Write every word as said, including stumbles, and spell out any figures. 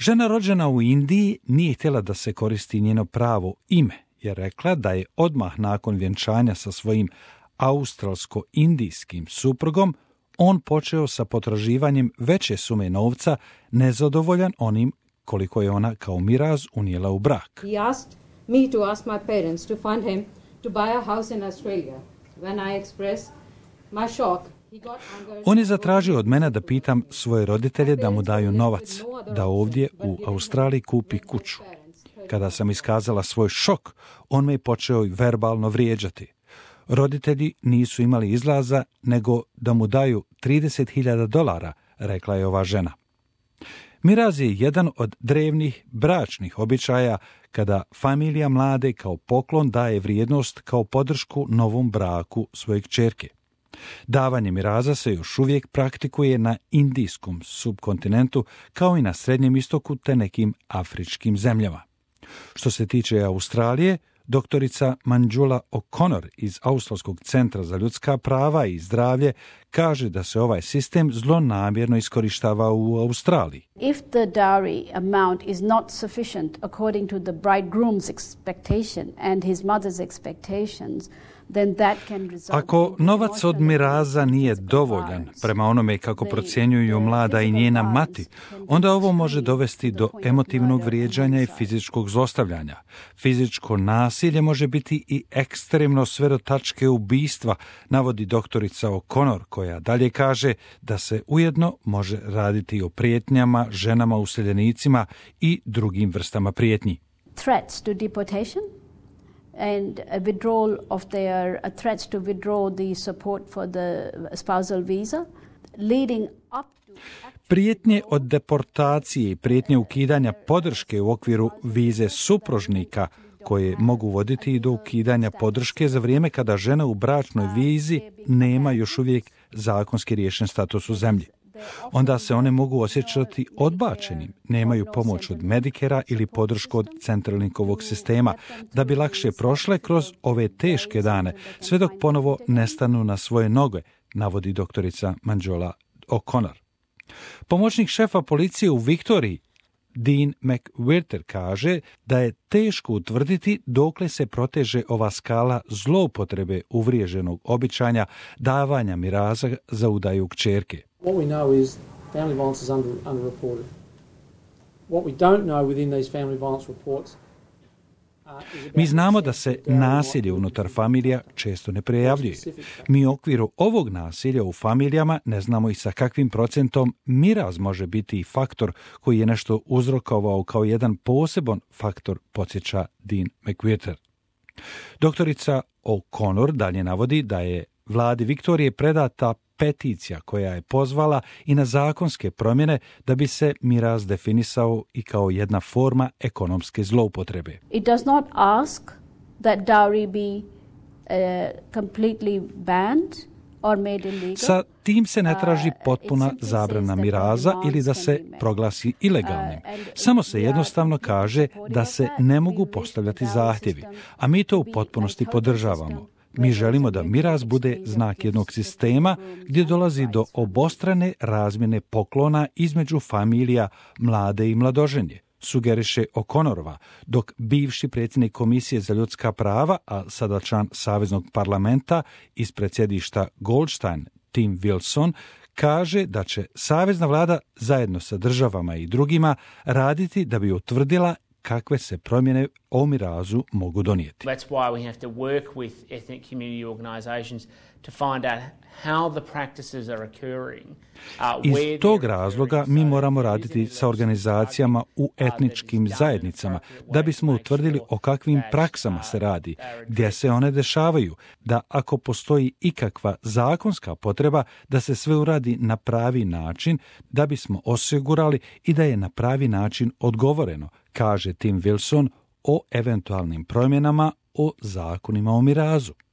Žena rođena u Indiji nije htjela da se koristi njeno pravo ime, jer rekla da je odmah nakon vjenčanja sa svojim australsko-indijskim suprugom on počeo sa potraživanjem veće sume novca, nezadovoljan onim koliko je ona kao miraz unijela u brak. He asked me to ask my parents to fund him to buy a house in Australia. When I expressed my shock, he got angered. On je zatražio od mene da pitam svoje roditelje da mu daju novac, da ovdje u Australiji kupi kuću. Kada sam iskazala svoj šok, on me je počeo verbalno vrijeđati. Roditelji nisu imali izlaza nego da mu daju trideset hiljada dolara, rekla je ova žena. Miraz je jedan od drevnih bračnih običaja kada familija mlade kao poklon daje vrijednost kao podršku novom braku svoje kćerke. Davanje miraza se još uvijek praktikuje na indijskom subkontinentu kao i na Srednjem istoku te nekim afričkim zemljama. Što se tiče Australije, doktorica Manjula O'Connor iz Australskog centra za ljudska prava i zdravlje kaže da se ovaj sistem zlonamjerno iskorištava u Australiji. If the dowry amount is not sufficient according to the bridegroom's expectation and his mother's expectations, then that can result. Ako novac od miraza nije dovoljan prema onome kako procjenjuju mlada i njena mati, onda ovo može dovesti do emotivnog vrijeđanja i fizičkog zlostavljanja. Fizičko nasilje može biti i ekstremno sve do tačke ubistva, navodi doktorica O'Connor, koja dalje kaže da se ujedno može raditi o prijetnjama, ženama, useljenicima i drugim vrstama prijetnji. Threats to deportation and a withdrawal of their uh, threats to withdraw the support for the spousal visa, leading up to Prijetnje od deportacije i prijetnje ukidanja podrške u okviru vize supružnika koje mogu voditi i do ukidanja podrške za vrijeme kada žena u bračnoj vizi nema još uvijek zakonski riješen status u zemlji. Onda se one mogu osjećati odbačenim, nemaju pomoć od Medicarea ili podršku od centralnikovog sistema, da bi lakše prošle kroz ove teške dane, sve dok ponovo nestanu na svoje noge, navodi doktorica Manjula O'Connor. Pomoćnik šefa policije u Viktoriji, Dean McWhirter, kaže da je teško utvrditi dokle se proteže ova skala zloupotrebe uvriježenog običanja davanja miraza za udaju kćerke. What we know is family violence is under, underreported. What we don't know within these family violence reports. Mi znamo da se nasilje unutar familija često ne prijavljuje. Mi u okviru ovog nasilja u familijama ne znamo i sa kakvim procentom miraz može biti i faktor koji je nešto uzrokovao kao jedan poseban faktor, podsjeća Dean McWhirter. Doktorica O'Connor dalje navodi da je vladi Viktorije predata peticija koja je pozvala i na zakonske promjene da bi se miraz definisao i kao jedna forma ekonomske zloupotrebe. It does not ask that dowry be uh, completely banned or made illegal. Sa tim se ne traži potpuna zabrana miraza ili da se proglasi ilegalnim. Samo se jednostavno kaže da se ne mogu postavljati zahtjevi, a mi to u potpunosti podržavamo. Mi želimo da miraz bude znak jednog sistema gdje dolazi do obostrane razmjene poklona između familija mlade i mladoženje, sugeriše O'Connorova, dok bivši predsjednik Komisije za ljudska prava, a sada član Saveznog parlamenta ispred sjedišta Goldstein, Tim Wilson, kaže da će savezna vlada zajedno sa državama i drugima raditi da bi utvrdila kakve se promjene o mirazu mogu donijeti. That's why we have to work with ethnic community organizations to find out how the practices are occurring. Iz tog razloga mi moramo raditi sa organizacijama u etničkim zajednicama da bismo utvrdili o kakvim praksama se radi, gdje se one dešavaju, da ako postoji ikakva zakonska potreba da se sve uradi na pravi način, da bismo osigurali i da je na pravi način odgovoreno, kaže Tim Wilson o eventualnim promjenama o zakonima o mirazu.